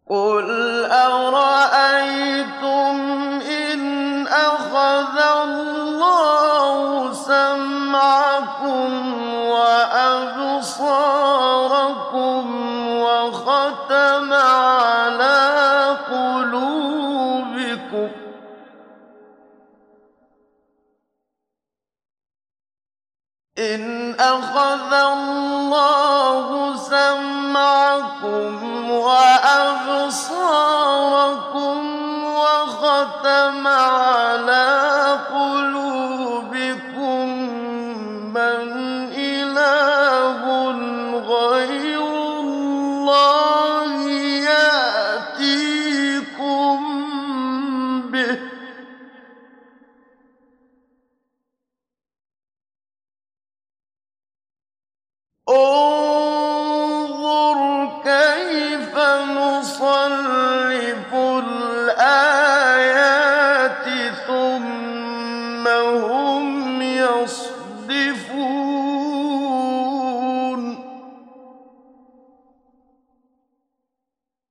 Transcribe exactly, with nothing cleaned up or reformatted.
قُلْ أَرَأَيْتُمْ إِنْ أَخَذَ اللَّهُ سَمْعَكُمْ وَأَبْصَارَكُمْ وَخَتَمَ عَلَىٰ قُلُوبِكُمْ إِنْ أَخَذَ اللَّهُ سَمْعَكُمْ وَأَبْصَارَكُمْ وَخَتَمَ عَلَىٰ قُلُوبِكُم مَّنْ إِلَٰهٌ غَيْرُ اللَّهِ يَأْتِيكُم بِهِ ۗ انظُرْ كَيْفَ نُصَرِّفُ الْآيَاتِ ثُمَّ هُمْ يَصْدِفُونَ